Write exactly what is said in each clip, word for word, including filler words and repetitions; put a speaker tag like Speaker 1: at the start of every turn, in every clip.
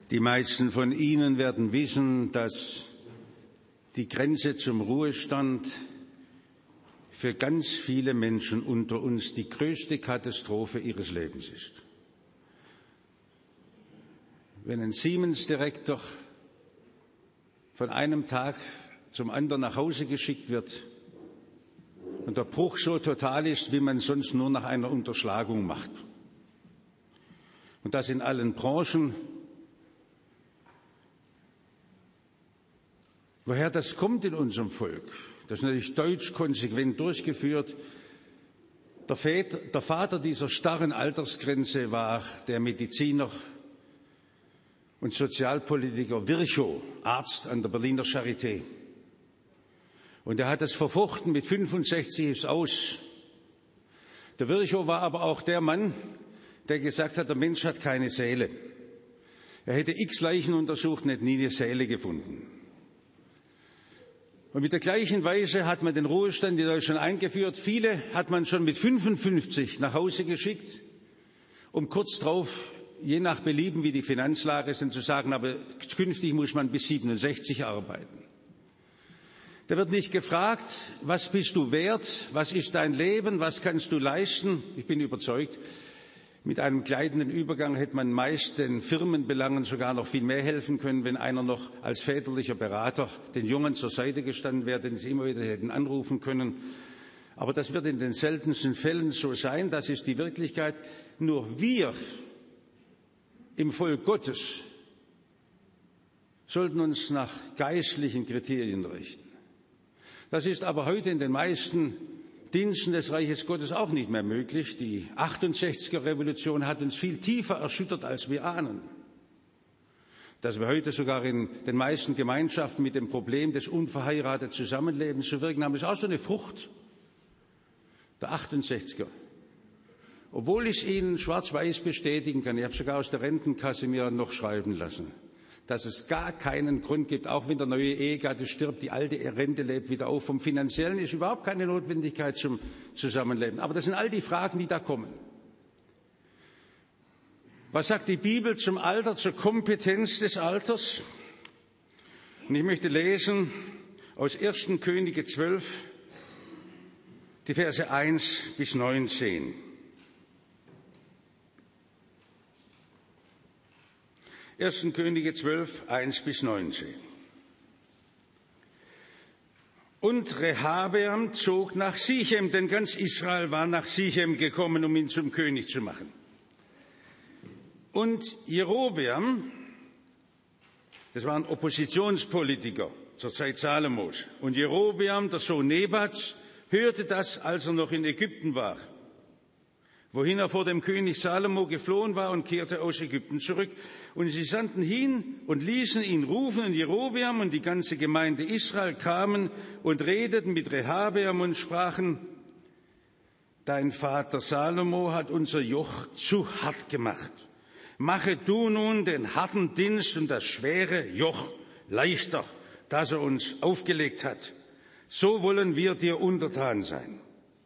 Speaker 1: Die meisten von Ihnen werden wissen, dass die Grenze zum Ruhestand für ganz viele Menschen unter uns die größte Katastrophe ihres Lebens ist. Wenn ein Siemens-Direktor von einem Tag zum anderen nach Hause geschickt wird und der Bruch so total ist, wie man sonst nur nach einer Unterschlagung macht. Und das in allen Branchen. Woher das kommt in unserem Volk, das ist natürlich deutsch konsequent durchgeführt. Der Vater, der Vater dieser starren Altersgrenze war der Mediziner und Sozialpolitiker Virchow, Arzt an der Berliner Charité. Und er hat das verfochten, mit fünfundsechzig ist aus. Der Virchow war aber auch der Mann, der gesagt hat, der Mensch hat keine Seele. Er hätte x Leichen untersucht und hätte nie eine Seele gefunden. Und mit der gleichen Weise hat man den Ruhestand in Deutschland eingeführt. Viele hat man schon mit fünfundfünfzig nach Hause geschickt, um kurz darauf, je nach Belieben, wie die Finanzlage ist, zu sagen, aber künftig muss man bis siebenundsechzig arbeiten. Da wird nicht gefragt, was bist du wert, was ist dein Leben, was kannst du leisten. Ich bin überzeugt, mit einem gleitenden Übergang hätte man meist den Firmenbelangen sogar noch viel mehr helfen können, wenn einer noch als väterlicher Berater den Jungen zur Seite gestanden wäre, den sie immer wieder hätten anrufen können. Aber das wird in den seltensten Fällen so sein. Das ist die Wirklichkeit. Nur wir im Volk Gottes sollten uns nach geistlichen Kriterien richten. Das ist aber heute in den meisten Diensten des Reiches Gottes auch nicht mehr möglich. Die achtundsechziger Revolution hat uns viel tiefer erschüttert, als wir ahnen. Dass wir heute sogar in den meisten Gemeinschaften mit dem Problem des unverheirateten Zusammenlebens zu wirken haben, ist auch so eine Frucht der achtundsechziger. Obwohl ich es Ihnen schwarz-weiß bestätigen kann, ich habe sogar aus der Rentenkasse mir noch schreiben lassen, dass es gar keinen Grund gibt, auch wenn der neue Ehegatte stirbt, die alte Rente lebt wieder auf. Vom Finanziellen ist überhaupt keine Notwendigkeit zum Zusammenleben. Aber das sind all die Fragen, die da kommen. Was sagt die Bibel zum Alter, zur Kompetenz des Alters? Und ich möchte lesen aus ersten Könige zwölf, die Verse eins bis neunzehn. ersten Könige zwölf, eins bis neunzehn. Und Rehabeam zog nach Sichem, denn ganz Israel war nach Sichem gekommen, um ihn zum König zu machen. Und Jerobeam, das waren Oppositionspolitiker zur Zeit Salomos, und Jerobeam, der Sohn Nebats, hörte das, als er noch in Ägypten war, wohin er vor dem König Salomo geflohen war, und kehrte aus Ägypten zurück. Und sie sandten hin und ließen ihn rufen, und Jerobeam und die ganze Gemeinde Israel kamen und redeten mit Rehabeam und sprachen: Dein Vater Salomo hat unser Joch zu hart gemacht. Mache du nun den harten Dienst und das schwere Joch leichter, das er uns aufgelegt hat. So wollen wir dir untertan sein.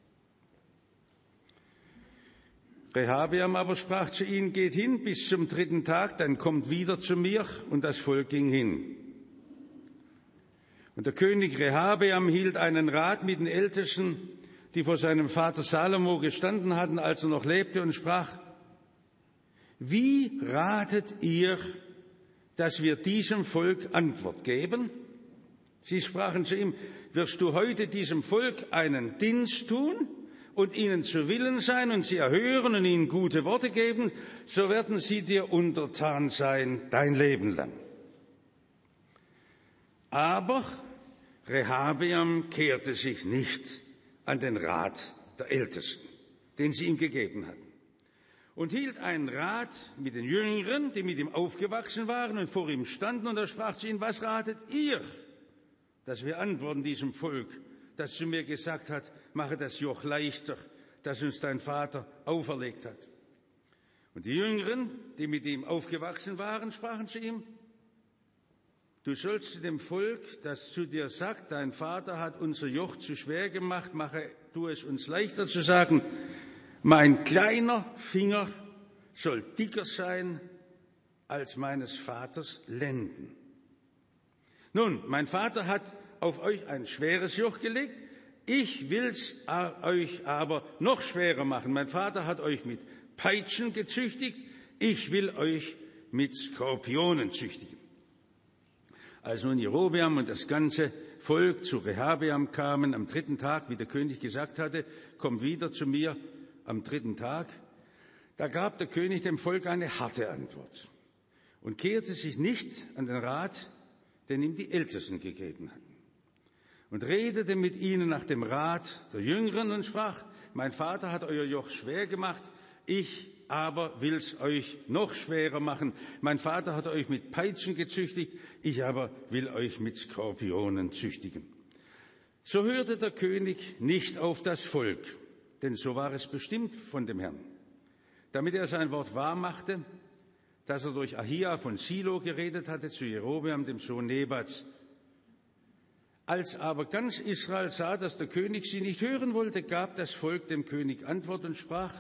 Speaker 1: Rehabeam aber sprach zu ihnen: Geht hin bis zum dritten Tag, dann kommt wieder zu mir. Und das Volk ging hin. Und der König Rehabeam hielt einen Rat mit den Ältesten, die vor seinem Vater Salomo gestanden hatten, als er noch lebte, und sprach: Wie ratet ihr, dass wir diesem Volk Antwort geben? Sie sprachen zu ihm: Wirst du heute diesem Volk einen Dienst tun und ihnen zu Willen sein und sie erhören und ihnen gute Worte geben, so werden sie dir untertan sein dein Leben lang. Aber Rehabeam kehrte sich nicht an den Rat der Ältesten, den sie ihm gegeben hatten, und hielt einen Rat mit den Jüngeren, die mit ihm aufgewachsen waren und vor ihm standen, und er sprach zu ihnen: Was ratet ihr, dass wir antworten diesem Volk, das zu mir gesagt hat: Mache das Joch leichter, das uns dein Vater auferlegt hat? Und die Jüngeren, die mit ihm aufgewachsen waren, sprachen zu ihm: Du sollst zu dem Volk, das zu dir sagt, dein Vater hat unser Joch zu schwer gemacht, mache du es uns leichter, zu sagen: Mein kleiner Finger soll dicker sein als meines Vaters Lenden. Nun, mein Vater hat auf euch ein schweres Joch gelegt, ich will's euch aber noch schwerer machen. Mein Vater hat euch mit Peitschen gezüchtigt, ich will euch mit Skorpionen züchtigen. Als nun Jerobeam und das ganze Volk zu Rehabeam kamen am dritten Tag, wie der König gesagt hatte, kommt wieder zu mir am dritten Tag, da gab der König dem Volk eine harte Antwort und kehrte sich nicht an den Rat, den ihm die Ältesten gegeben hatten, und redete mit ihnen nach dem Rat der Jüngeren und sprach, mein Vater hat euer Joch schwer gemacht, ich aber will's euch noch schwerer machen. Mein Vater hat euch mit Peitschen gezüchtigt, ich aber will euch mit Skorpionen züchtigen. So hörte der König nicht auf das Volk, denn so war es bestimmt von dem Herrn, damit er sein Wort wahr machte, das er durch Ahia von Silo geredet hatte zu Jerobeam, dem Sohn Nebats. Als aber ganz Israel sah, dass der König sie nicht hören wollte, gab das Volk dem König Antwort und sprach,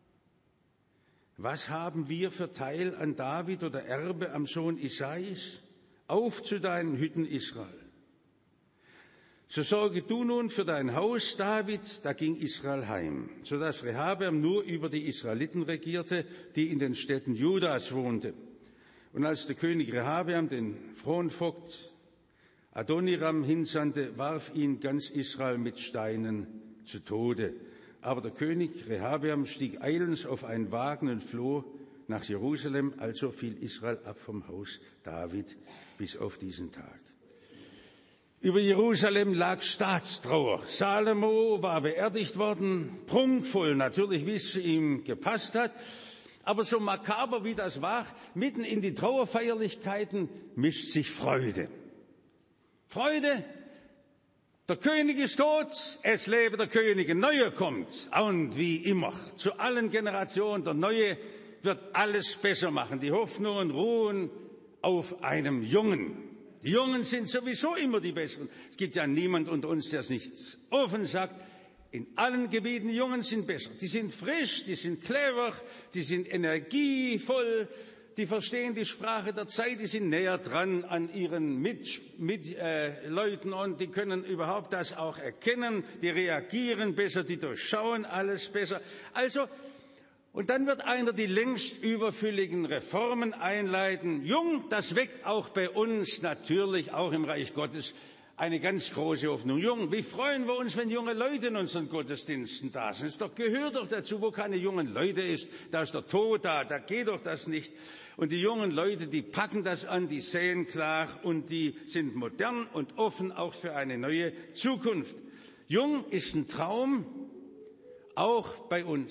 Speaker 1: was haben wir für Teil an David oder Erbe am Sohn Isais? Auf zu deinen Hütten, Israel. So sorge du nun für dein Haus, David, da ging Israel heim, so dass Rehabeam nur über die Israeliten regierte, die in den Städten Judas wohnte. Und als der König Rehabeam den Fronvogt Adoniram hinsandte, warf ihn ganz Israel mit Steinen zu Tode. Aber der König Rehabeam stieg eilends auf einen Wagen und floh nach Jerusalem, also fiel Israel ab vom Haus David bis auf diesen Tag. Über Jerusalem lag Staatstrauer. Salomo war beerdigt worden, prunkvoll natürlich, wie es ihm gepasst hat. Aber so makaber wie das war, mitten in die Trauerfeierlichkeiten mischt sich Freude. Freude, der König ist tot, es lebe der König, ein Neuer kommt. Und wie immer, zu allen Generationen, der Neue wird alles besser machen. Die Hoffnungen ruhen auf einem Jungen. Die Jungen sind sowieso immer die Besseren. Es gibt ja niemand unter uns, der es nicht offen sagt. In allen Gebieten, die Jungen sind besser. Die sind frisch, die sind clever, die sind energievoll, die verstehen die Sprache der Zeit, die sind näher dran an ihren Mitleuten mit, äh, Leuten und die können überhaupt das auch erkennen. Die reagieren besser, die durchschauen alles besser. Also, und dann wird einer die längst überfülligen Reformen einleiten. Jung, das weckt auch bei uns natürlich, auch im Reich Gottes, eine ganz große Hoffnung. Jung, wie freuen wir uns, wenn junge Leute in unseren Gottesdiensten da sind. Es doch, gehört doch dazu, wo keine jungen Leute ist. Da ist der Tod da, da geht doch das nicht. Und die jungen Leute, die packen das an, die sehen klar und die sind modern und offen auch für eine neue Zukunft. Jung ist ein Traum, auch bei uns.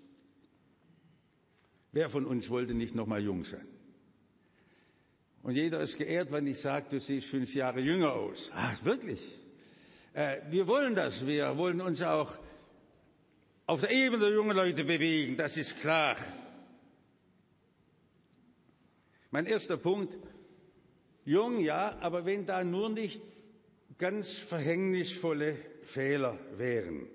Speaker 1: Wer von uns wollte nicht noch mal jung sein? Und jeder ist geehrt, wenn ich sage, du siehst fünf Jahre jünger aus. Ach, wirklich? Äh, wir wollen das. Wir wollen uns auch auf der Ebene der jungen Leute bewegen. Das ist klar. Mein erster Punkt. Jung, ja, aber wenn da nur nicht ganz verhängnisvolle Fehler wären.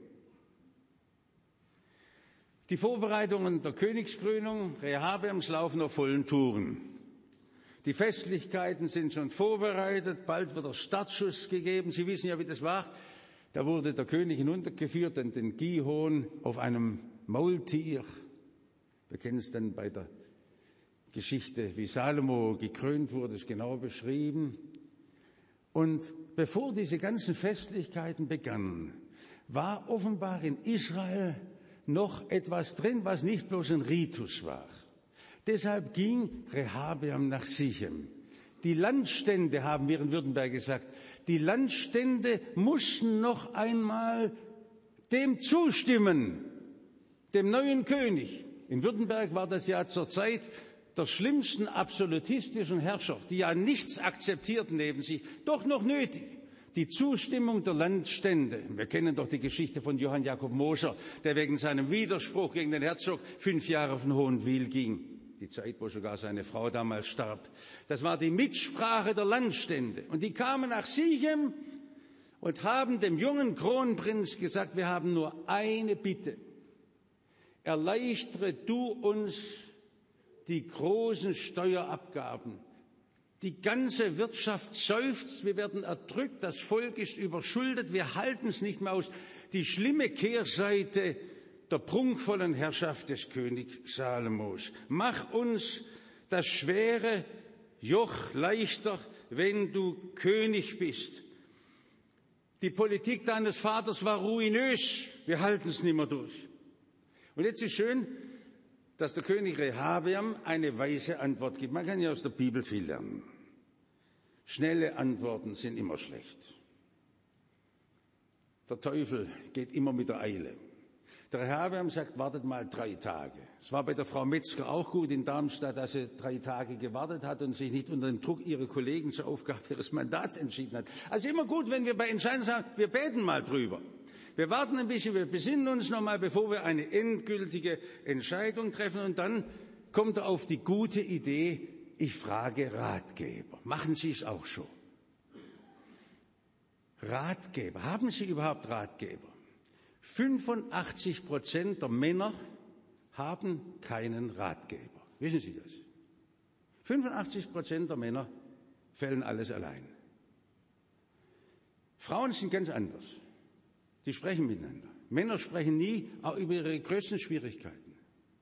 Speaker 1: Die Vorbereitungen der Königskrönung Rehabeams laufen auf vollen Touren. Die Festlichkeiten sind schon vorbereitet, bald wird der Startschuss gegeben. Sie wissen ja, wie das war. Da wurde der König hinuntergeführt in den Gihon auf einem Maultier. Wir kennen es dann bei der Geschichte, wie Salomo gekrönt wurde, ist genau beschrieben. Und bevor diese ganzen Festlichkeiten begannen, war offenbar in Israel noch etwas drin, was nicht bloß ein Ritus war. Deshalb ging Rehabeam nach Sichem. Die Landstände, haben wir in Württemberg gesagt, die Landstände mussten noch einmal dem zustimmen, dem neuen König. In Württemberg war das ja zur Zeit der schlimmsten absolutistischen Herrscher, die ja nichts akzeptierten neben sich, doch noch nötig. Die Zustimmung der Landstände. Wir kennen doch die Geschichte von Johann Jakob Moser, der wegen seinem Widerspruch gegen den Herzog fünf Jahre auf den Hohenwil ging. Die Zeit, wo sogar seine Frau damals starb. Das war die Mitsprache der Landstände. Und die kamen nach Sichem und haben dem jungen Kronprinz gesagt, wir haben nur eine Bitte. Erleichtere du uns die großen Steuerabgaben. Die ganze Wirtschaft seufzt, wir werden erdrückt, das Volk ist überschuldet, wir halten es nicht mehr aus. Die schlimme Kehrseite der prunkvollen Herrschaft des Königs Salomos. Mach uns das schwere Joch leichter, wenn du König bist. Die Politik deines Vaters war ruinös, wir halten es nicht mehr durch. Und jetzt ist schön, dass der König Rehabeam eine weise Antwort gibt. Man kann ja aus der Bibel viel lernen. Schnelle Antworten sind immer schlecht. Der Teufel geht immer mit der Eile. Der Rehabeam sagt, wartet mal drei Tage. Es war bei der Frau Metzger auch gut in Darmstadt, dass sie drei Tage gewartet hat und sich nicht unter dem Druck ihrer Kollegen zur Aufgabe ihres Mandats entschieden hat. Also immer gut, wenn wir bei Entscheidungen sagen, wir beten mal drüber. Wir warten ein bisschen, wir besinnen uns nochmal, bevor wir eine endgültige Entscheidung treffen. Und dann kommt er auf die gute Idee, ich frage Ratgeber. Machen Sie es auch so? Ratgeber. Haben Sie überhaupt Ratgeber? fünfundachtzig Prozent der Männer haben keinen Ratgeber. Wissen Sie das? fünfundachtzig Prozent der Männer fällen alles allein. Frauen sind ganz anders. Die sprechen miteinander. Männer sprechen nie auch über ihre größten Schwierigkeiten.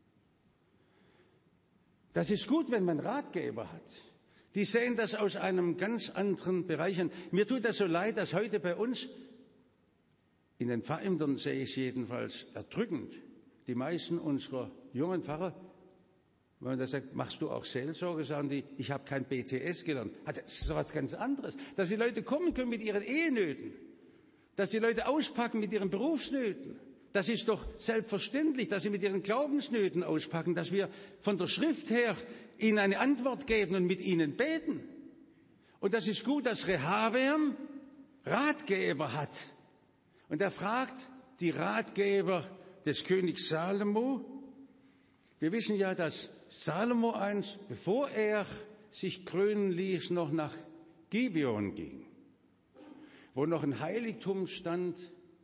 Speaker 1: Das ist gut, wenn man Ratgeber hat. Die sehen das aus einem ganz anderen Bereich an. Mir tut das so leid, dass heute bei uns, in den Pfarrämtern sehe ich es jedenfalls erdrückend, die meisten unserer jungen Pfarrer, wenn man da sagt, machst du auch Seelsorge, sagen die, ich habe kein B T S gelernt. Das ist was ganz anderes. Dass die Leute kommen können mit ihren Ehenöten, dass die Leute auspacken mit ihren Berufsnöten. Das ist doch selbstverständlich, dass sie mit ihren Glaubensnöten auspacken, dass wir von der Schrift her ihnen eine Antwort geben und mit ihnen beten. Und das ist gut, dass Rehabeam Ratgeber hat. Und er fragt die Ratgeber des Königs Salomo. Wir wissen ja, dass Salomo einst, bevor er sich krönen ließ, noch nach Gibeon ging, wo noch ein Heiligtum stand.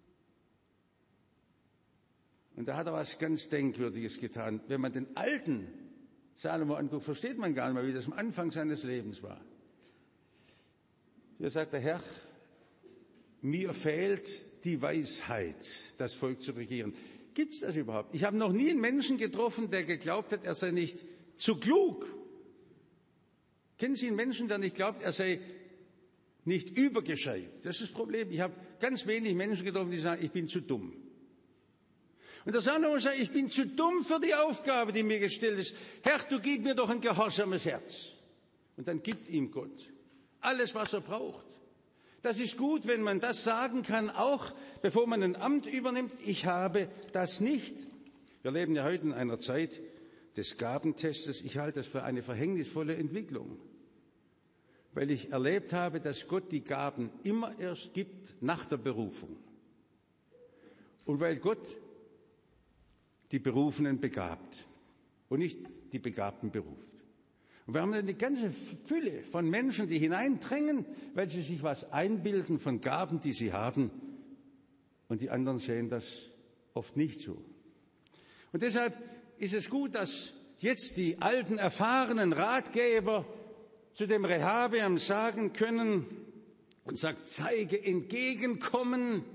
Speaker 1: Und da hat er was ganz Denkwürdiges getan. Wenn man den alten Salomo anguckt, versteht man gar nicht mehr, wie das am Anfang seines Lebens war. Hier sagt der Herr, mir fehlt die Weisheit, das Volk zu regieren. Gibt es das überhaupt? Ich habe noch nie einen Menschen getroffen, der geglaubt hat, er sei nicht zu klug. Kennen Sie einen Menschen, der nicht glaubt, er sei nicht übergescheit? Das ist das Problem. Ich habe ganz wenig Menschen getroffen, die sagen, ich bin zu dumm. Und der Salomo sagt, ich bin zu dumm für die Aufgabe, die mir gestellt ist. Herr, du gib mir doch ein gehorsames Herz. Und dann gibt ihm Gott alles, was er braucht. Das ist gut, wenn man das sagen kann, auch bevor man ein Amt übernimmt. Ich habe das nicht. Wir leben ja heute in einer Zeit des Gabentestes. Ich halte das für eine verhängnisvolle Entwicklung, weil ich erlebt habe, dass Gott die Gaben immer erst gibt nach der Berufung. Und weil Gott die Berufenen begabt und nicht die Begabten beruft. Und wir haben eine ganze Fülle von Menschen, die hineindrängen, weil sie sich was einbilden von Gaben, die sie haben. Und die anderen sehen das oft nicht so. Und deshalb ist es gut, dass jetzt die alten, erfahrenen Ratgeber zu dem Rehabeam sagen können und sagt, zeige Entgegenkommen,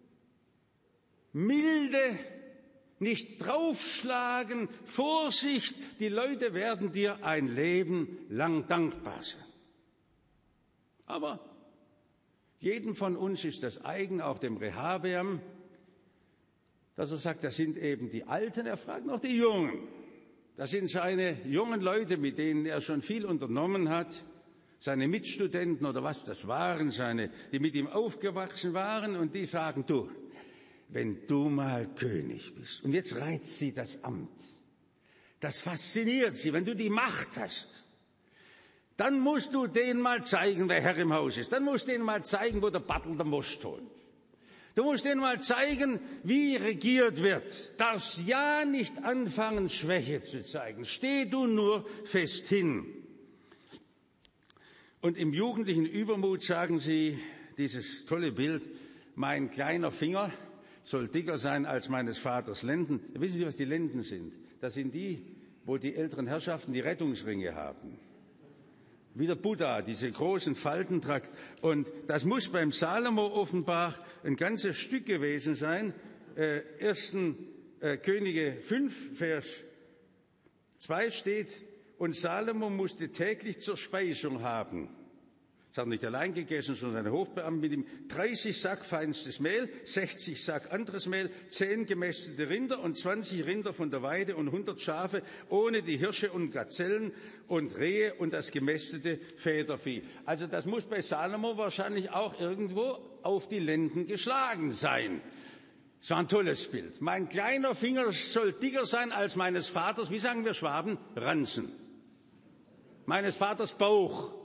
Speaker 1: Milde, nicht draufschlagen, Vorsicht, die Leute werden dir ein Leben lang dankbar sein. Aber jedem von uns ist das eigen, auch dem Rehabeam, dass er sagt, das sind eben die Alten, er fragt noch die Jungen. Das sind seine jungen Leute, mit denen er schon viel unternommen hat, seine Mitstudenten oder was das waren, seine, die mit ihm aufgewachsen waren, und die sagen, du, wenn du mal König bist, und jetzt reizt sie das Amt, das fasziniert sie, wenn du die Macht hast, dann musst du denen mal zeigen, wer Herr im Haus ist. Dann musst du denen mal zeigen, wo der Battel der Most holt. Du musst denen mal zeigen, wie regiert wird. Darfst ja nicht anfangen, Schwäche zu zeigen. Steh du nur fest hin. Und im jugendlichen Übermut sagen sie dieses tolle Bild, mein kleiner Finger soll dicker sein als meines Vaters Lenden. Wissen Sie, was die Lenden sind? Das sind die wo die älteren Herrschaften die Rettungsringe haben. Wie der Buddha, diese großen Falten tragt. Und das muss beim Salomo offenbar ein ganzes Stück gewesen sein. Äh, ersten äh, Könige fünf, Vers zwei steht, und Salomo musste täglich zur Speisung haben. Es hat nicht allein gegessen, sondern seine Hofbeamten mit ihm. dreißig Sack feinstes Mehl, sechzig Sack anderes Mehl, zehn gemästete Rinder und zwanzig Rinder von der Weide und hundert Schafe, ohne die Hirsche und Gazellen und Rehe und das gemästete Federvieh. Also das muss bei Salomo wahrscheinlich auch irgendwo auf die Lenden geschlagen sein. Das war ein tolles Bild. Mein kleiner Finger soll dicker sein als meines Vaters, wie sagen wir Schwaben, Ranzen. Meines Vaters Bauch.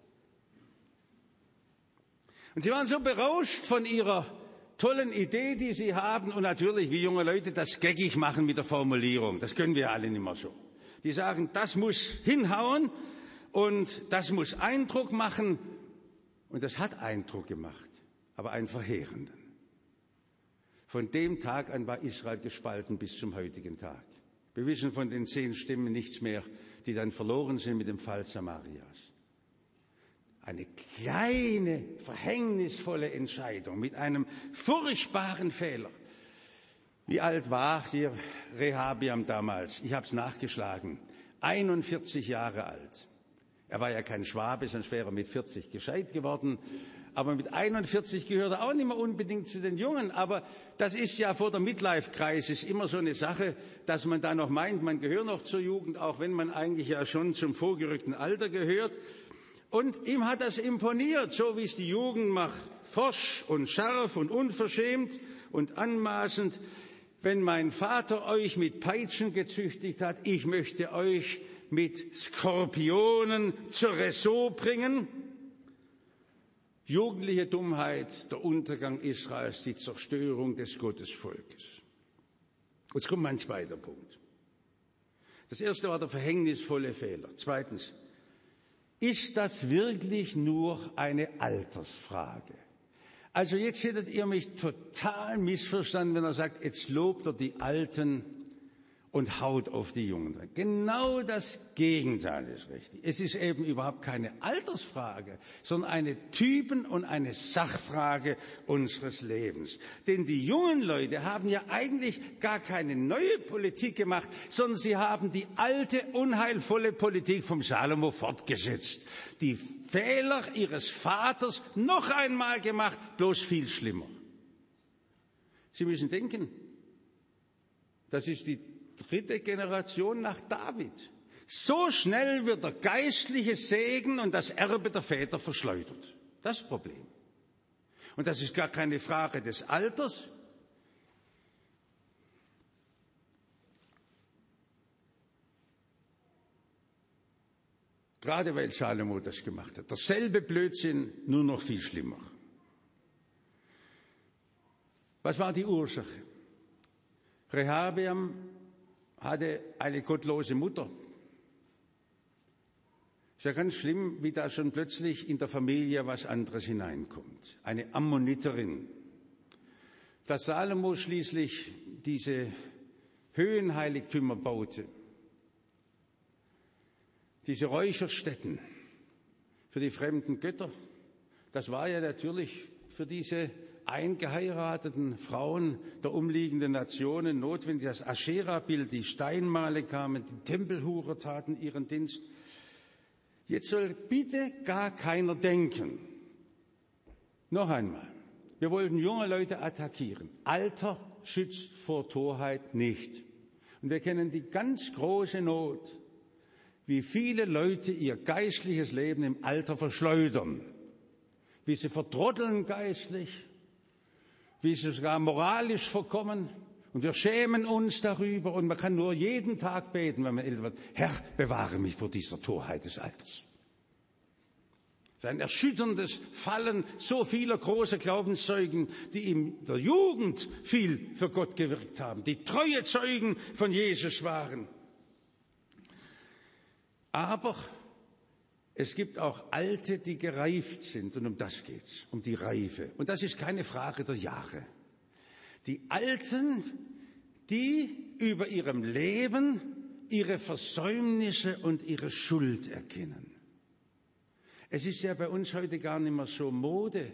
Speaker 1: Und sie waren so berauscht von ihrer tollen Idee, die sie haben, und natürlich, wie junge Leute, das geckig machen mit der Formulierung. Das können wir alle nicht mehr so. Die sagen, das muss hinhauen und das muss Eindruck machen. Und das hat Eindruck gemacht, aber einen verheerenden. Von dem Tag an war Israel gespalten bis zum heutigen Tag. Wir wissen von den zehn Stimmen nichts mehr, die dann verloren sind mit dem Fall Samarias. Eine kleine, verhängnisvolle Entscheidung mit einem furchtbaren Fehler. Wie alt war hier Rehabeam damals? Ich habe es nachgeschlagen. einundvierzig Jahre alt. Er war ja kein Schwabe, sonst wäre er mit vierzig gescheit geworden. Aber mit einundvierzig gehört er auch nicht mehr unbedingt zu den Jungen. Aber das ist ja vor der Midlife-Crisis immer so eine Sache, dass man da noch meint, man gehört noch zur Jugend, auch wenn man eigentlich ja schon zum vorgerückten Alter gehört. Und ihm hat das imponiert, so wie es die Jugend macht, forsch und scharf und unverschämt und anmaßend. Wenn mein Vater euch mit Peitschen gezüchtigt hat, ich möchte euch mit Skorpionen zur Raison bringen. Jugendliche Dummheit, der Untergang Israels, die Zerstörung des Gottesvolkes. Jetzt kommt mein zweiter Punkt. Das erste war der verhängnisvolle Fehler. Zweitens, ist das wirklich nur eine Altersfrage? Also jetzt hättet ihr mich total missverstanden, wenn er sagt, jetzt lobt er die Alten und haut auf die Jungen rein. Genau das Gegenteil ist richtig. Es ist eben überhaupt keine Altersfrage, sondern eine Typen- und eine Sachfrage unseres Lebens. Denn die jungen Leute haben ja eigentlich gar keine neue Politik gemacht, sondern sie haben die alte, unheilvolle Politik vom Salomo fortgesetzt. Die Fehler ihres Vaters noch einmal gemacht, bloß viel schlimmer. Sie müssen denken, das ist die dritte Generation nach David. So schnell wird der geistliche Segen und das Erbe der Väter verschleudert. Das ist das Problem. Und das ist gar keine Frage des Alters. Gerade weil Salomo das gemacht hat. Derselbe Blödsinn, nur noch viel schlimmer. Was war die Ursache? Rehabeam hatte eine gottlose Mutter. Ist ja ganz schlimm, wie da schon plötzlich in der Familie was anderes hineinkommt. Eine Ammoniterin. Dass Salomo schließlich diese Höhenheiligtümer baute, diese Räucherstätten für die fremden Götter, das war ja natürlich für diese eingeheirateten Frauen der umliegenden Nationen notwendig. Das Aschera-Bild, die Steinmale kamen, die Tempelhurer taten ihren Dienst. Jetzt soll bitte gar keiner denken. Noch einmal, wir wollten junge Leute attackieren. Alter schützt vor Torheit nicht. Und wir kennen die ganz große Not, wie viele Leute ihr geistliches Leben im Alter verschleudern, wie sie verdrotteln geistlich, wie sie sogar moralisch verkommen. Und wir schämen uns darüber und man kann nur jeden Tag beten, wenn man älter wird. Herr, bewahre mich vor dieser Torheit des Alters. Es ist ein erschütterndes Fallen so vieler großer Glaubenszeugen, die in der Jugend viel für Gott gewirkt haben, die treue Zeugen von Jesus waren. Aber es gibt auch Alte, die gereift sind, und um das geht's, um die Reife. Und das ist keine Frage der Jahre. Die Alten, die über ihrem Leben ihre Versäumnisse und ihre Schuld erkennen. Es ist ja bei uns heute gar nicht mehr so Mode.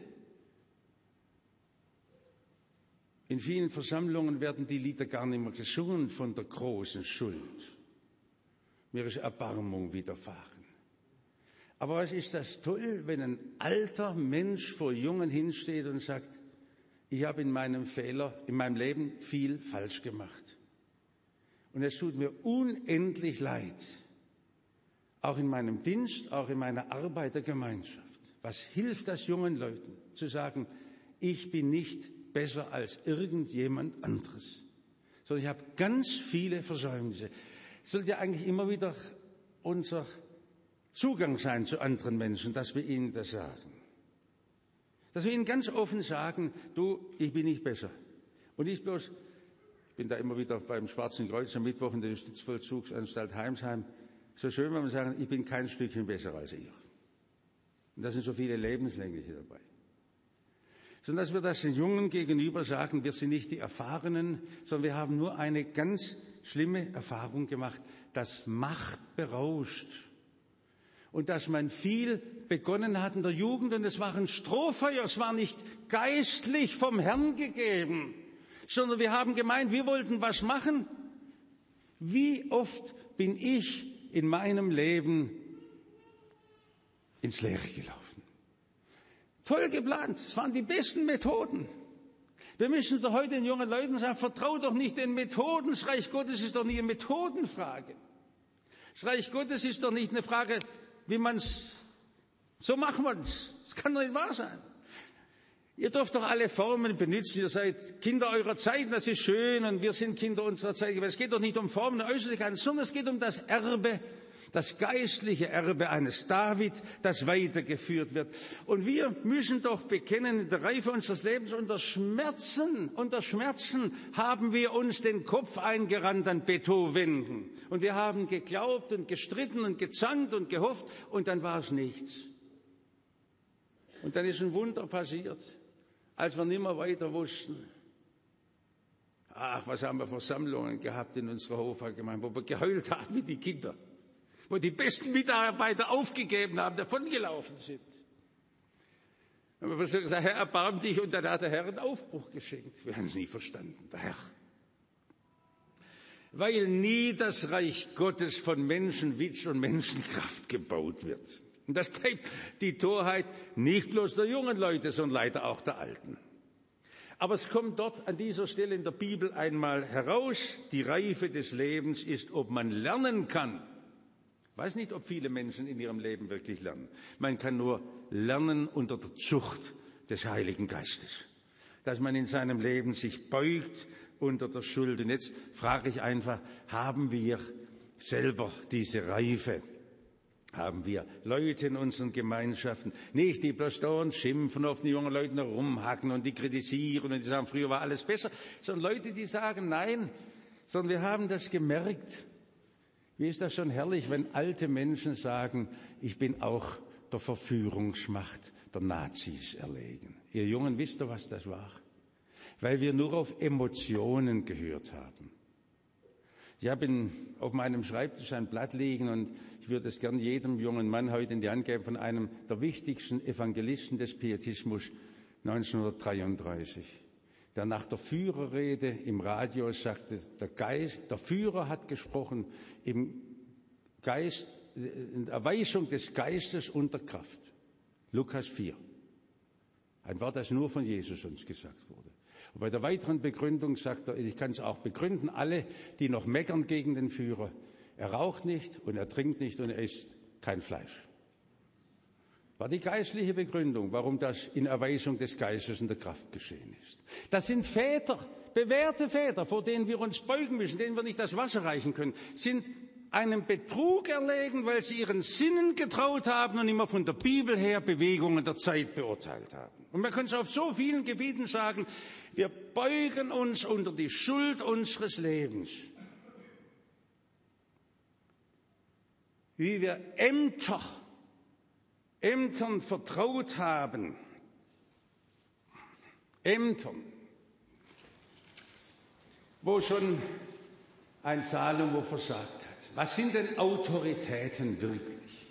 Speaker 1: In vielen Versammlungen werden die Lieder gar nicht mehr gesungen von der großen Schuld. Mir ist Erbarmung widerfahren. Aber was ist das toll, wenn ein alter Mensch vor Jungen hinsteht und sagt, ich habe in meinem Fehler, in meinem Leben viel falsch gemacht. Und es tut mir unendlich leid. Auch in meinem Dienst, auch in meiner Arbeitergemeinschaft. Was hilft das jungen Leuten, zu sagen, ich bin nicht besser als irgendjemand anderes, sondern ich habe ganz viele Versäumnisse. Es sollte ja eigentlich immer wieder unser Zugang sein zu anderen Menschen, dass wir ihnen das sagen. Dass wir ihnen ganz offen sagen, du, ich bin nicht besser. Und nicht bloß, ich bin da immer wieder beim Schwarzen Kreuz am Mittwoch in der Justizvollzugsanstalt Heimsheim, so schön, wenn wir sagen, ich bin kein Stückchen besser als ihr. Und da sind so viele Lebenslängliche dabei. Sondern dass wir das den Jungen gegenüber sagen, wir sind nicht die Erfahrenen, sondern wir haben nur eine ganz schlimme Erfahrung gemacht, dass Macht berauscht. Und dass man viel begonnen hat in der Jugend, und es waren Strohfeuer, es war nicht geistlich vom Herrn gegeben, sondern wir haben gemeint, wir wollten was machen. Wie oft bin ich in meinem Leben ins Leere gelaufen? Toll geplant, es waren die besten Methoden. Wir müssen es doch heute den jungen Leuten sagen, vertraut doch nicht den Methoden, das Reich Gottes ist doch nicht eine Methodenfrage. Das Reich Gottes ist doch nicht eine Frage, wie man's, so machen wir's. Das kann doch nicht wahr sein. Ihr dürft doch alle Formen benutzen. Ihr seid Kinder eurer Zeit, das ist schön, und wir sind Kinder unserer Zeit. Aber es geht doch nicht um Formen und Äußerlichkeiten, sondern es geht um das Erbe, das geistliche Erbe eines David, das weitergeführt wird. Und wir müssen doch bekennen, in der Reife unseres Lebens, unter Schmerzen, unter Schmerzen haben wir uns den Kopf eingerannt an Beethoven. Und wir haben geglaubt und gestritten und gezankt und gehofft, und dann war es nichts. Und dann ist ein Wunder passiert, als wir nicht mehr weiter wussten. Ach, was haben wir Versammlungen gehabt in unserer Hofgemeinde, wo wir geheult haben wie die Kinder, wo die besten Mitarbeiter aufgegeben haben, davongelaufen sind. Und wir haben so gesagt, Herr, erbarm dich, und dann hat der Herr einen Aufbruch geschenkt. Wir haben es nie verstanden, der Herr. Weil nie das Reich Gottes von Menschenwitz und Menschenkraft gebaut wird. Und das bleibt die Torheit nicht bloß der jungen Leute, sondern leider auch der Alten. Aber es kommt dort an dieser Stelle in der Bibel einmal heraus, die Reife des Lebens ist, ob man lernen kann. Ich weiß nicht, ob viele Menschen in ihrem Leben wirklich lernen. Man kann nur lernen unter der Zucht des Heiligen Geistes. Dass man in seinem Leben sich beugt unter der Schuld. Und jetzt frage ich einfach, haben wir selber diese Reife? Haben wir Leute in unseren Gemeinschaften, nicht die bloß da und schimpfen, auf die jungen Leute rumhacken und die kritisieren und die sagen, früher war alles besser, sondern Leute, die sagen, nein, sondern wir haben das gemerkt. Wie ist das schon herrlich, wenn alte Menschen sagen, ich bin auch der Verführungsmacht der Nazis erlegen. Ihr Jungen, wisst ihr, was das war? Weil wir nur auf Emotionen gehört haben. Ich habe in, auf meinem Schreibtisch ein Blatt liegen, und ich würde es gern jedem jungen Mann heute in die Hand geben, von einem der wichtigsten Evangelisten des Pietismus neunzehnhundertdreiunddreißig, der nach der Führerrede im Radio sagte, der, Geist, der Führer hat gesprochen im Geist, in Erweisung des Geistes unter Kraft. Lukas vier. Ein Wort, das nur von Jesus uns gesagt wurde. Und bei der weiteren Begründung sagt er, ich kann es auch begründen, alle, die noch meckern gegen den Führer, er raucht nicht und er trinkt nicht und er isst kein Fleisch. War die geistliche Begründung, warum das in Erweisung des Geistes und der Kraft geschehen ist. Das sind Väter, bewährte Väter, vor denen wir uns beugen müssen, denen wir nicht das Wasser reichen können, sind einem Betrug erlegen, weil sie ihren Sinnen getraut haben und immer von der Bibel her Bewegungen der Zeit beurteilt haben. Und man kann es auf so vielen Gebieten sagen, wir beugen uns unter die Schuld unseres Lebens. Wie wir Ämter, Ämtern vertraut haben. Ämtern, wo schon ein Salomo versagt hat. Was sind denn Autoritäten wirklich?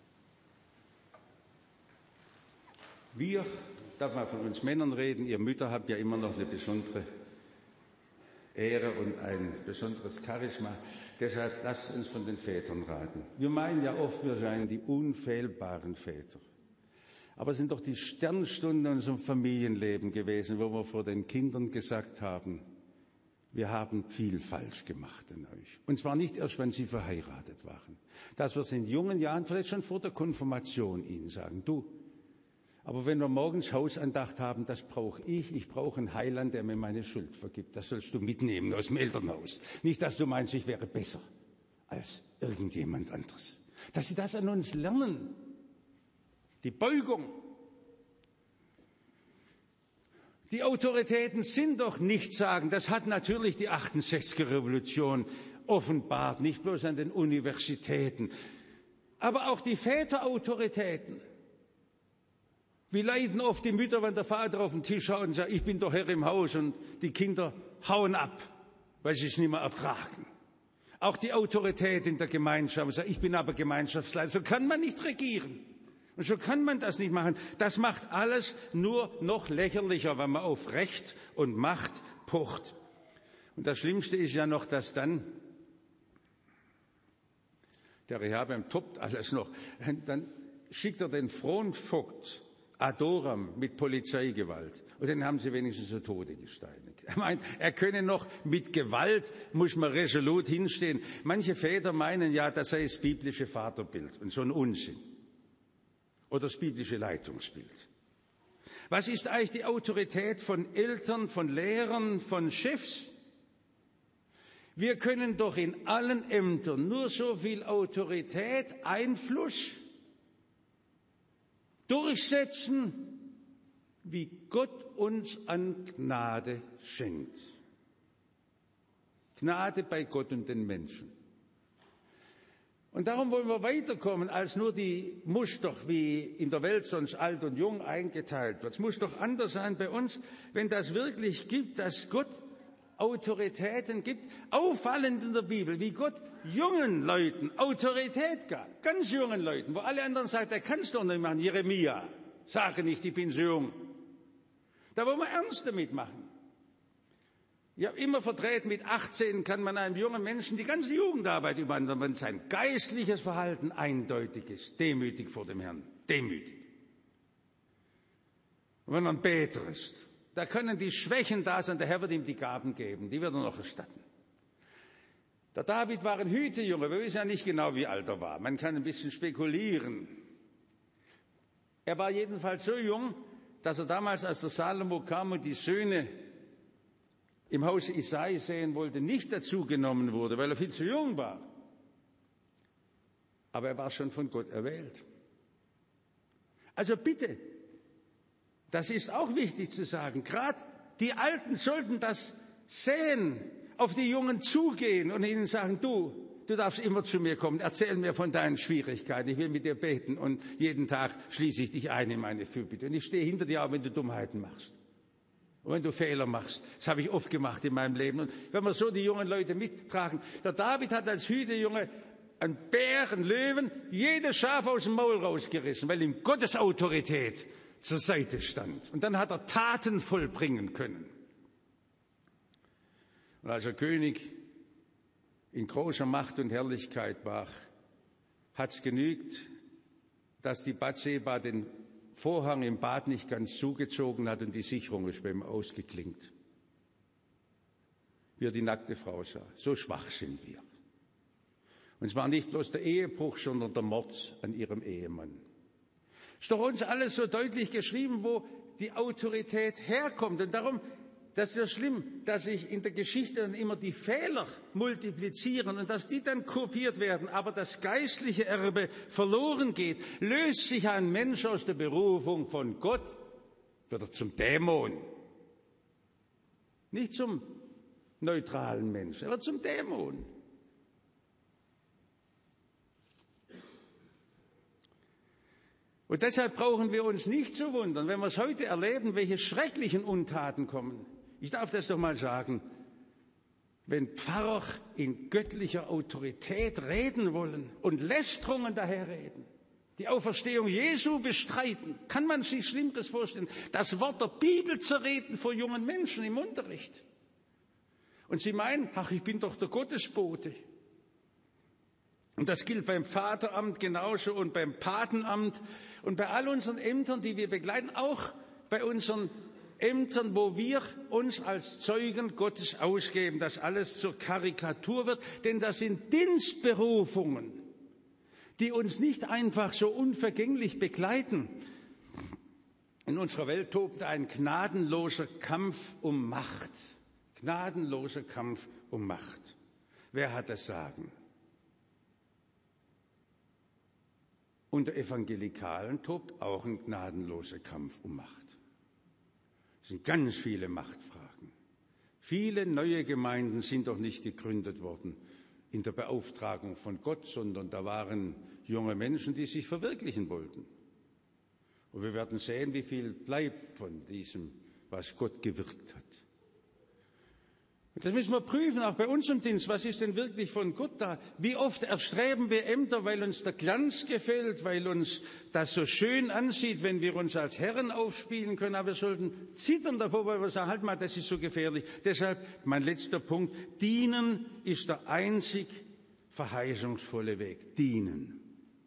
Speaker 1: Wir, darf man von uns Männern reden, ihr Mütter habt ja immer noch eine besondere Ehre und ein besonderes Charisma. Deshalb lasst uns von den Vätern raten. Wir meinen ja oft, wir seien die unfehlbaren Väter. Aber es sind doch die Sternstunden in unserem Familienleben gewesen, wo wir vor den Kindern gesagt haben, wir haben viel falsch gemacht an euch. Und zwar nicht erst, wenn sie verheiratet waren. Dass wir es in jungen Jahren, vielleicht schon vor der Konfirmation, ihnen sagen, du, aber wenn wir morgens Hausandacht haben, das brauche ich. Ich brauche einen Heiland, der mir meine Schuld vergibt. Das sollst du mitnehmen aus dem Elternhaus. Nicht, dass du meinst, ich wäre besser als irgendjemand anderes. Dass sie das an uns lernen. Die Beugung. Die Autoritäten sind doch nichtssagend. Das hat natürlich die achtundsechziger Revolution offenbart, nicht bloß an den Universitäten, aber auch die Väterautoritäten. Wie leiden oft die Mütter, wenn der Vater auf den Tisch haut und sagt, ich bin doch Herr im Haus, und die Kinder hauen ab, weil sie es nicht mehr ertragen. Auch die Autorität in der Gemeinschaft sagt, ich bin aber Gemeinschaftsleiter. So kann man nicht regieren. Und so kann man das nicht machen. Das macht alles nur noch lächerlicher, wenn man auf Recht und Macht pocht. Und das Schlimmste ist ja noch, dass dann, der Rehabeam toppt alles noch, dann schickt er den Fronvogt Adoram mit Polizeigewalt. Und den haben sie wenigstens zu Tode gesteinigt. Er meint, er könne noch mit Gewalt, muss man resolut hinstehen. Manche Väter meinen ja, das sei das biblische Vaterbild. Und so ein Unsinn. Oder das biblische Leitungsbild. Was ist eigentlich die Autorität von Eltern, von Lehrern, von Chefs? Wir können doch in allen Ämtern nur so viel Autorität, Einfluss durchsetzen, wie Gott uns an Gnade schenkt. Gnade bei Gott und den Menschen. Und darum wollen wir weiterkommen als nur die, muss doch wie in der Welt sonst alt und jung eingeteilt wird. Es muss doch anders sein bei uns, wenn das wirklich gibt, dass Gott Autoritäten gibt. Auffallend in der Bibel, wie Gott jungen Leuten Autorität gab. Ganz jungen Leuten, wo alle anderen sagen, der kann es doch nicht machen. Jeremia, sage nicht, ich bin so jung. Da wollen wir ernst damit machen. Ich habe immer vertreten, mit achtzehn kann man einem jungen Menschen die ganze Jugendarbeit übernehmen, wenn sein geistliches Verhalten eindeutig ist, demütig vor dem Herrn, demütig. Und wenn er ein Beter ist, da können die Schwächen da sein, der Herr wird ihm die Gaben geben, die wird er noch erstatten. Der David war ein Hütejunge, wir wissen ja nicht genau, wie alt er war, man kann ein bisschen spekulieren. Er war jedenfalls so jung, dass er damals, als der Salomo kam und die Söhne im Hause Isai sehen wollte, nicht dazu genommen wurde, weil er viel zu jung war. Aber er war schon von Gott erwählt. Also bitte, das ist auch wichtig zu sagen, gerade die Alten sollten das sehen, auf die Jungen zugehen und ihnen sagen, du, du darfst immer zu mir kommen, erzähl mir von deinen Schwierigkeiten, ich will mit dir beten und jeden Tag schließe ich dich ein in meine Fürbitte. Und ich stehe hinter dir, auch wenn du Dummheiten machst. Und wenn du Fehler machst, das habe ich oft gemacht in meinem Leben. Und wenn wir so die jungen Leute mittragen, der David hat als Hütejunge einen Bären, Löwen, jedes Schaf aus dem Maul rausgerissen, weil ihm Gottes Autorität zur Seite stand. Und dann hat er Taten vollbringen können. Und als er König in großer Macht und Herrlichkeit war, hat es genügt, dass die Bathseba den Vorhang im Bad nicht ganz zugezogen hat und die Sicherung ist bei ihm ausgeklinkt. Wie er die nackte Frau sah. So schwach sind wir. Und es war nicht bloß der Ehebruch, sondern der Mord an ihrem Ehemann. Ist doch uns alles so deutlich geschrieben, wo die Autorität herkommt. Und darum, das ist ja schlimm, dass sich in der Geschichte dann immer die Fehler multiplizieren und dass die dann kopiert werden, aber das geistliche Erbe verloren geht. Löst sich ein Mensch aus der Berufung von Gott, wird er zum Dämon. Nicht zum neutralen Menschen, er wird zum Dämon. Und deshalb brauchen wir uns nicht zu wundern, wenn wir es heute erleben, welche schrecklichen Untaten kommen. Ich darf das doch mal sagen. wenn Pfarrer in göttlicher Autorität reden wollen und Lästerungen daherreden, die Auferstehung Jesu bestreiten, kann man sich Schlimmeres vorstellen, das Wort der Bibel zerreden vor jungen Menschen im Unterricht. Und sie meinen, ach, ich bin doch der Gottesbote. Und das gilt beim Vateramt genauso und beim Patenamt und bei all unseren Ämtern, die wir begleiten, auch bei unseren Ämtern, wo wir uns als Zeugen Gottes ausgeben, dass alles zur Karikatur wird, denn das sind Dienstberufungen, die uns nicht einfach so unvergänglich begleiten. In unserer Welt tobt ein gnadenloser Kampf um Macht. Gnadenloser Kampf um Macht. Wer hat das Sagen? Unter Evangelikalen tobt auch ein gnadenloser Kampf um Macht. Es sind ganz viele Machtfragen. Viele neue Gemeinden sind doch nicht gegründet worden in der Beauftragung von Gott, sondern da waren junge Menschen, die sich verwirklichen wollten. Und wir werden sehen, wie viel bleibt von diesem, was Gott gewirkt hat. Und das müssen wir prüfen, auch bei unserem Dienst. Was ist denn wirklich von Gott da? Wie oft erstreben wir Ämter, weil uns der Glanz gefällt, weil uns das so schön ansieht, wenn wir uns als Herren aufspielen können. Aber wir sollten zittern davor, weil wir sagen, halt mal, das ist so gefährlich. Deshalb mein letzter Punkt. Dienen ist der einzig verheißungsvolle Weg. Dienen.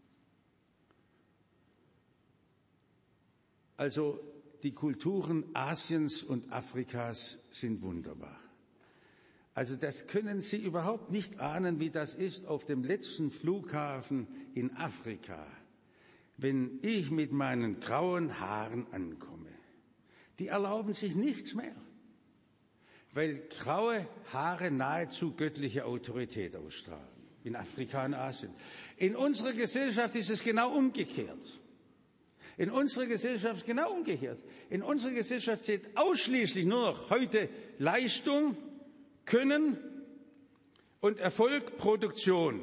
Speaker 1: Also die Kulturen Asiens und Afrikas sind wunderbar. Also das können Sie überhaupt nicht ahnen, wie das ist auf dem letzten Flughafen in Afrika, wenn ich mit meinen grauen Haaren ankomme. Die erlauben sich nichts mehr, weil graue Haare nahezu göttliche Autorität ausstrahlen, in Afrika und Asien. In unserer Gesellschaft ist es genau umgekehrt. In unserer Gesellschaft genau umgekehrt. In unserer Gesellschaft zählt ausschließlich nur noch heute Leistung, Können und Erfolg, Produktion.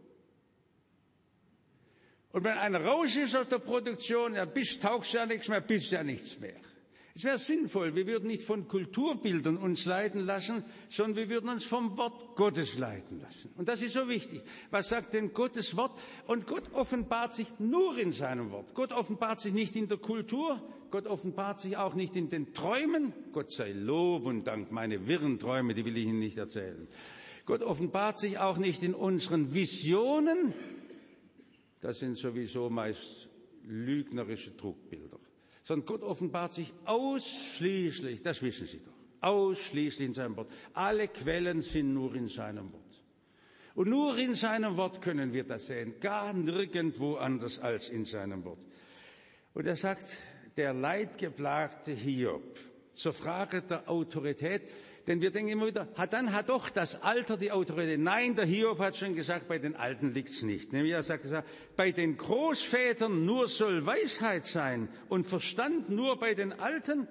Speaker 1: Und wenn einer raus ist aus der Produktion, ja, bist taugst ja nichts mehr, bist ja nichts mehr. Es wäre sinnvoll, wir würden nicht von Kulturbildern uns leiten lassen, sondern wir würden uns vom Wort Gottes leiten lassen. Und das ist so wichtig. Was sagt denn Gottes Wort? Und Gott offenbart sich nur in seinem Wort. Gott offenbart sich nicht in der Kultur, Gott offenbart sich auch nicht in den Träumen. Gott sei Lob und Dank, meine wirren Träume, die will ich Ihnen nicht erzählen. Gott offenbart sich auch nicht in unseren Visionen. Das sind sowieso meist lügnerische Trugbilder. Sondern Gott offenbart sich ausschließlich, das wissen Sie doch, ausschließlich in seinem Wort. Alle Quellen sind nur in seinem Wort. Und nur in seinem Wort können wir das sehen, gar nirgendwo anders als in seinem Wort. Und er sagt, der leidgeplagte Hiob, zur Frage der Autorität, denn wir denken immer wieder, dann hat doch das Alter die Autorität. Nein, der Hiob hat schon gesagt, bei den Alten liegt's nicht. Nämlich er sagt, bei den Großvätern nur soll Weisheit sein und Verstand nur bei den Alten.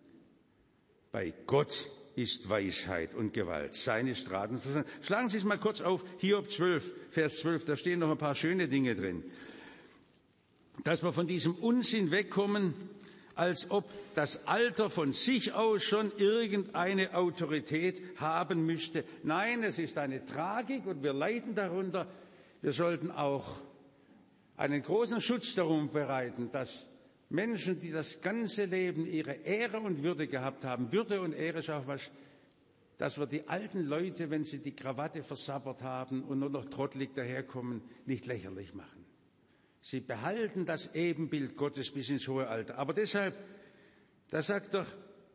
Speaker 1: Bei Gott ist Weisheit und Gewalt, seine Straßen. Schlagen Sie es mal kurz auf, Hiob zwölf, Vers zwölf, da stehen noch ein paar schöne Dinge drin. Dass wir von diesem Unsinn wegkommen, als ob das Alter von sich aus schon irgendeine Autorität haben müsste. Nein, es ist eine Tragik und wir leiden darunter. Wir sollten auch einen großen Schutz darum bereiten, dass Menschen, die das ganze Leben ihre Ehre und Würde gehabt haben, Würde und Ehre ist auch was, dass wir die alten Leute, wenn sie die Krawatte versabbert haben und nur noch trottelig daherkommen, nicht lächerlich machen. Sie behalten das Ebenbild Gottes bis ins hohe Alter. Aber deshalb, da sagt doch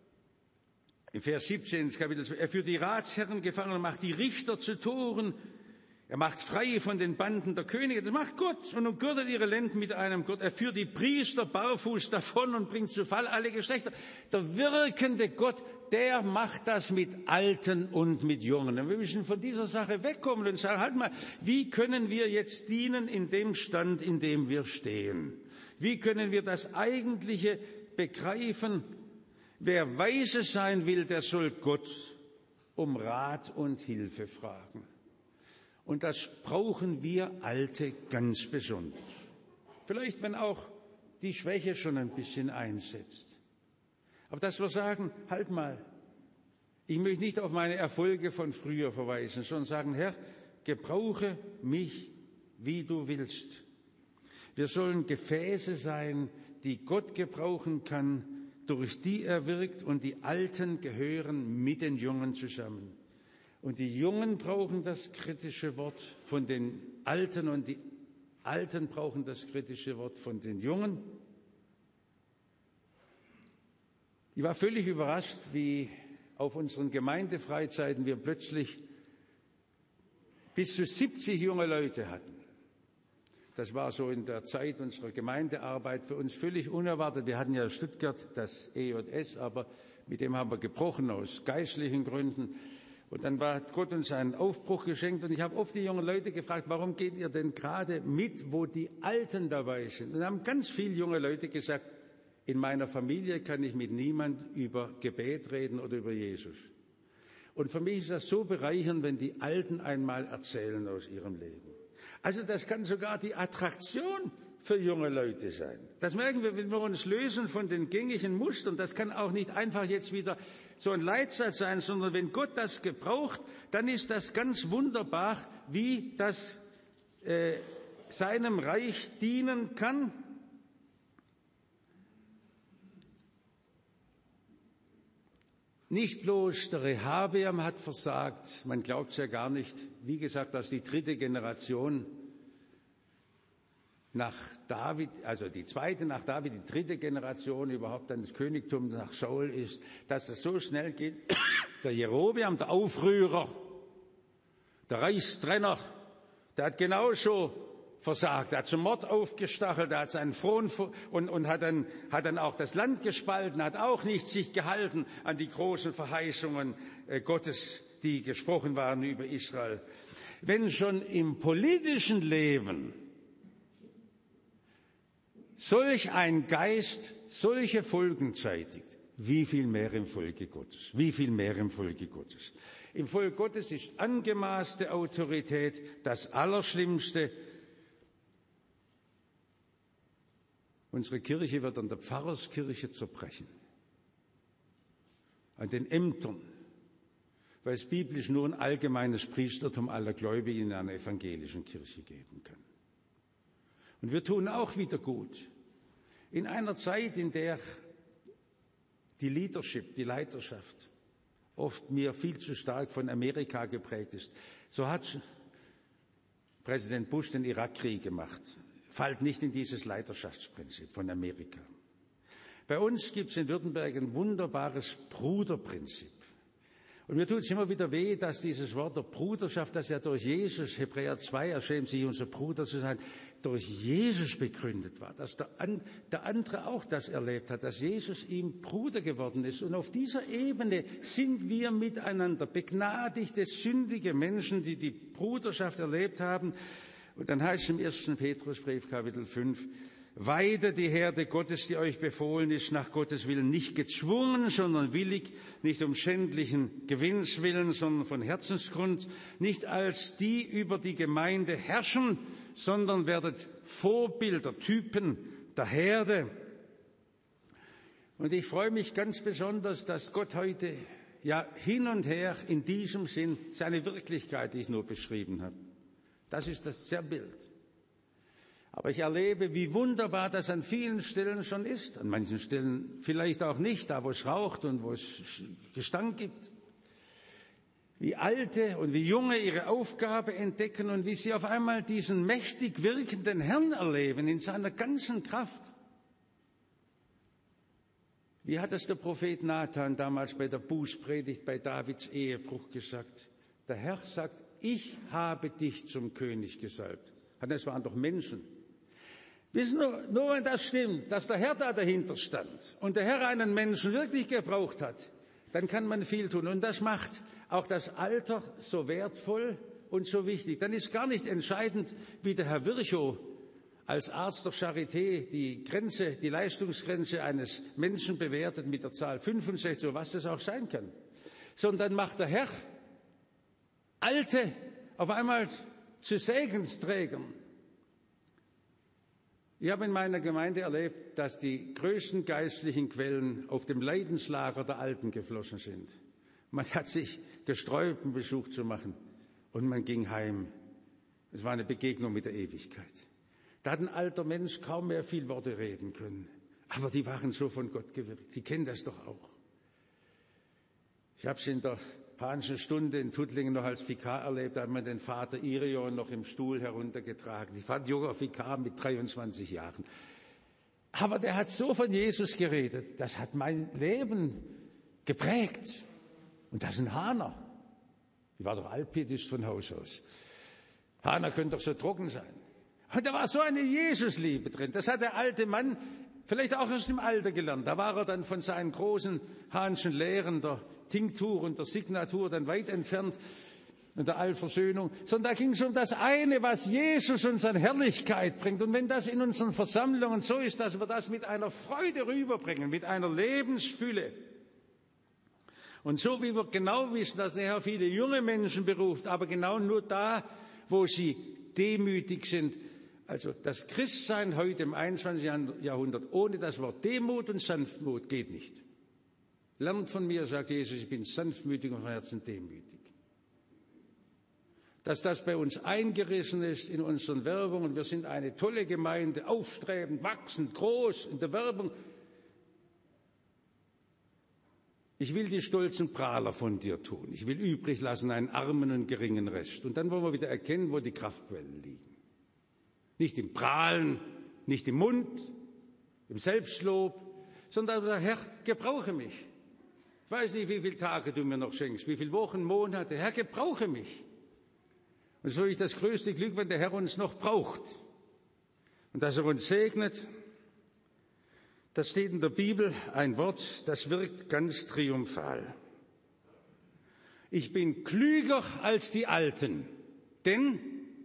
Speaker 1: in Vers siebzehn des Kapitels, er führt die Ratsherren gefangen und macht die Richter zu Toren. Er macht frei von den Banden der Könige. Das macht Gott und umgürtet ihre Lenden mit einem Gurt. Er führt die Priester barfuß davon und bringt zu Fall alle Geschlechter. Der wirkende Gott, der macht das mit Alten und mit Jungen. Und wir müssen von dieser Sache wegkommen und sagen, halt mal, wie können wir jetzt dienen in dem Stand, in dem wir stehen? Wie können wir das Eigentliche begreifen? Wer weise sein will, der soll Gott um Rat und Hilfe fragen. Und das brauchen wir Alte ganz besonders. Vielleicht, wenn auch die Schwäche schon ein bisschen einsetzt. Aber dass wir sagen, halt mal, Ich möchte nicht auf meine Erfolge von früher verweisen, sondern sagen, Herr, gebrauche mich, wie du willst. Wir sollen Gefäße sein, die Gott gebrauchen kann, durch die er wirkt, und die Alten gehören mit den Jungen zusammen. Und die Jungen brauchen das kritische Wort von den Alten und die Alten brauchen das kritische Wort von den Jungen. Ich war völlig überrascht, wie auf unseren Gemeindefreizeiten wir plötzlich bis zu siebzig junge Leute hatten. Das war so in der Zeit unserer Gemeindearbeit für uns völlig unerwartet. Wir hatten ja in Stuttgart das E J S, aber mit dem haben wir gebrochen aus geistlichen Gründen. Und dann hat Gott uns einen Aufbruch geschenkt. Und ich habe oft die jungen Leute gefragt, warum geht ihr denn gerade mit, wo die Alten dabei sind? Und dann haben ganz viele junge Leute gesagt, in meiner Familie kann ich mit niemand über Gebet reden oder über Jesus. Und für mich ist das so bereichernd, wenn die Alten einmal erzählen aus ihrem Leben. Also das kann sogar die Attraktion für junge Leute sein. Das merken wir, wenn wir uns lösen von den gängigen Mustern. Das kann auch nicht einfach jetzt wieder so ein Leitsatz sein, sondern wenn Gott das gebraucht, dann ist das ganz wunderbar, wie das äh, seinem Reich dienen kann. Nicht bloß der Rehabeam hat versagt, man glaubt es ja gar nicht, wie gesagt, dass die dritte Generation nach David, also die zweite nach David, die dritte Generation überhaupt dann das Königtum nach Saul ist, dass es so schnell geht. Der Jerobeam, der Aufrührer, der Reichstrenner, der hat genauso versagt. Er hat zum Mord aufgestachelt, er hat seinen Thron und, und hat, dann, hat dann auch das Land gespalten, hat auch nicht sich gehalten an die großen Verheißungen äh, Gottes, die gesprochen waren über Israel. Wenn schon im politischen Leben solch ein Geist solche Folgen zeitigt, wie viel mehr im Volke Gottes, wie viel mehr im Volke Gottes. Im Volk Gottes ist angemaßte Autorität das Allerschlimmste. Unsere Kirche wird an der Pfarrerskirche zerbrechen, an den Ämtern, weil es biblisch nur ein allgemeines Priestertum aller Gläubigen in einer evangelischen Kirche geben kann. Und wir tun auch wieder gut. In einer Zeit, in der die Leadership, die Leiterschaft oft mir viel zu stark von Amerika geprägt ist, so hat Präsident Bush den Irakkrieg gemacht. Fällt nicht in dieses Leiterschaftsprinzip von Amerika. Bei uns gibt es in Württemberg ein wunderbares Bruderprinzip. Und mir tut es immer wieder weh, dass dieses Wort der Bruderschaft, das ja durch Jesus, Hebräer zwei, er schämt sich, unser Bruder zu sein, durch Jesus begründet war, dass der, der andere auch das erlebt hat, dass Jesus ihm Bruder geworden ist. Und auf dieser Ebene sind wir miteinander begnadigte, sündige Menschen, die die Bruderschaft erlebt haben. Und dann heißt es im ersten Petrusbrief, Kapitel fünf, weidet die Herde Gottes, die euch befohlen ist, nach Gottes Willen, nicht gezwungen, sondern willig, nicht um schändlichen Gewinns willen, sondern von Herzensgrund, nicht als die über die Gemeinde herrschen, sondern werdet Vorbilder, Typen der Herde. Und ich freue mich ganz besonders, dass Gott heute ja hin und her in diesem Sinn seine Wirklichkeit, die ich nur beschrieben habe. Das ist das Zerrbild. Aber ich erlebe, wie wunderbar das an vielen Stellen schon ist. An manchen Stellen vielleicht auch nicht, da wo es raucht und wo es Gestank gibt. Wie Alte und wie Junge ihre Aufgabe entdecken und wie sie auf einmal diesen mächtig wirkenden Herrn erleben in seiner ganzen Kraft. Wie hat es der Prophet Nathan damals bei der Bußpredigt bei Davids Ehebruch gesagt? Der Herr sagt, ich habe dich zum König gesalbt. Das waren doch Menschen. Wissen nur, nur wenn das stimmt, dass der Herr da dahinter stand und der Herr einen Menschen wirklich gebraucht hat, dann kann man viel tun. Und das macht auch das Alter so wertvoll und so wichtig. Dann ist gar nicht entscheidend, wie der Herr Virchow als Arzt der Charité die Grenze, die Leistungsgrenze eines Menschen bewertet mit der Zahl fünfundsechzig, oder was das auch sein kann. Sondern dann macht der Herr Alte auf einmal zu Segensträgern. Ich habe in meiner Gemeinde erlebt, dass die größten geistlichen Quellen auf dem Leidenslager der Alten geflossen sind, Man hat sich gesträubt, einen Besuch zu machen, und man ging heim. Es war eine Begegnung mit der Ewigkeit. Da hat ein alter Mensch kaum mehr viel Worte reden können. Aber die waren so von Gott gewirkt. Sie kennen das doch auch. Ich habe es in der Hahnschen Stunde in Tuttlingen noch als Vikar erlebt. Da hat man den Vater Irion noch im Stuhl heruntergetragen. Ich war ein junger Vikar mit dreiundzwanzig Jahren. Aber der hat so von Jesus geredet. Das hat mein Leben geprägt. Und das ist ein Hahner. Ich war doch altpietisch von Haus aus. Hahner können doch so trocken sein. Und da war so eine Jesusliebe drin. Das hat der alte Mann vielleicht auch erst im Alter gelernt. Da war er dann von seinen großen Hahnschen Lehren, der Tinktur und der Signatur, dann weit entfernt und der Allversöhnung. Sondern da ging es um das eine, was Jesus uns an Herrlichkeit bringt. Und wenn das in unseren Versammlungen so ist, dass wir das mit einer Freude rüberbringen, mit einer Lebensfülle. Und so wie wir genau wissen, dass der Herr viele junge Menschen beruft, aber genau nur da, wo sie demütig sind. Also das Christsein heute im einundzwanzigsten Jahrhundert ohne das Wort Demut und Sanftmut geht nicht. Lernt von mir, sagt Jesus, ich bin sanftmütig und von Herzen demütig. Dass das bei uns eingerissen ist in unseren Werbungen, wir sind eine tolle Gemeinde, aufstrebend, wachsend, groß in der Werbung. Ich will die stolzen Prahler von dir tun. Ich will übrig lassen einen armen und geringen Rest. Und dann wollen wir wieder erkennen, wo die Kraftquellen liegen. Nicht im Prahlen, nicht im Mund, im Selbstlob, sondern Herr, gebrauche mich. Ich weiß nicht, wie viele Tage du mir noch schenkst, wie viele Wochen, Monate. Herr, gebrauche mich. Und so ist das größte Glück, wenn der Herr uns noch braucht. Und dass er uns segnet. Das steht in der Bibel ein Wort, das wirkt ganz triumphal. Ich bin klüger als die Alten, denn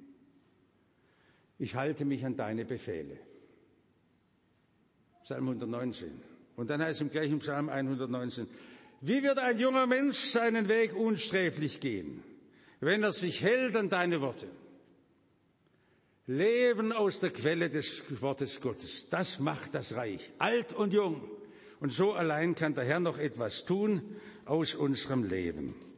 Speaker 1: ich halte mich an deine Befehle. Psalm hundertneunzehn. Und dann heißt es im gleichen Psalm hundertneunzehn, wie wird ein junger Mensch seinen Weg unsträflich gehen, wenn er sich hält an deine Worte? Leben aus der Quelle des Wortes Gottes, das macht das Reich, alt und jung. Und so allein kann der Herr noch etwas tun aus unserem Leben.